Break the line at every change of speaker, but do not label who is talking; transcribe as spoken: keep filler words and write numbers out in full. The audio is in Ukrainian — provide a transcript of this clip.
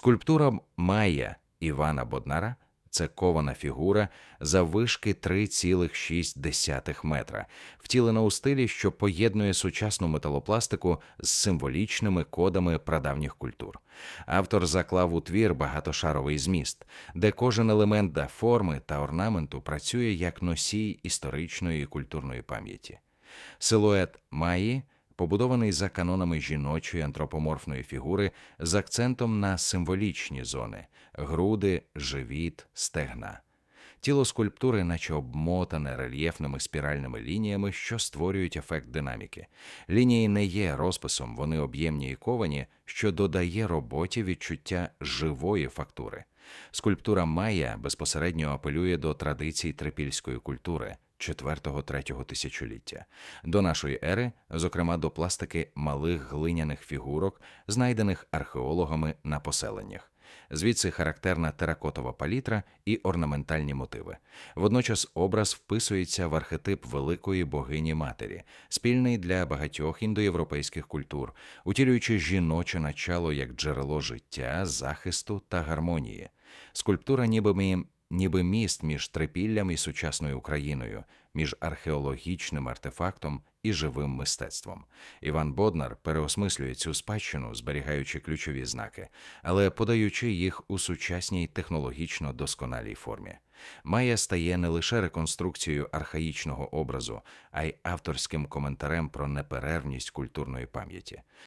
Скульптура Майя Івана Боднара – це кована фігура заввишки три цілих шість десятих метра, втілена у стилі, що поєднує сучасну металопластику з символічними кодами прадавніх культур. Автор заклав у твір багатошаровий зміст, де кожен елемент до форми та орнаменту працює як носій історичної і культурної пам'яті. Силует Майї побудований за канонами жіночої антропоморфної фігури з акцентом на символічні зони – груди, живіт, стегна. Тіло скульптури наче обмотане рельєфними спіральними лініями, що створюють ефект динаміки. Лінії не є розписом, вони об'ємні і ковані, що додає роботі відчуття живої фактури. Скульптура Майя безпосередньо апелює до традицій трипільської культури четвертого-третього тисячоліття. До нашої ери, зокрема до пластики малих глиняних фігурок, знайдених археологами на поселеннях. Звідси характерна теракотова палітра і орнаментальні мотиви. Водночас образ вписується в архетип великої богині-матері, спільний для багатьох індоєвропейських культур, утілюючи жіноче начало як джерело життя, захисту та гармонії. Скульптура ніби мі... ніби міст між Трипіллям і сучасною Україною, між археологічним артефактом і живим мистецтвом. Іван Боднар переосмислює цю спадщину, зберігаючи ключові знаки, але подаючи їх у сучасній технологічно досконалій формі. Майя стає не лише реконструкцією архаїчного образу, а й авторським коментарем про неперервність культурної пам'яті.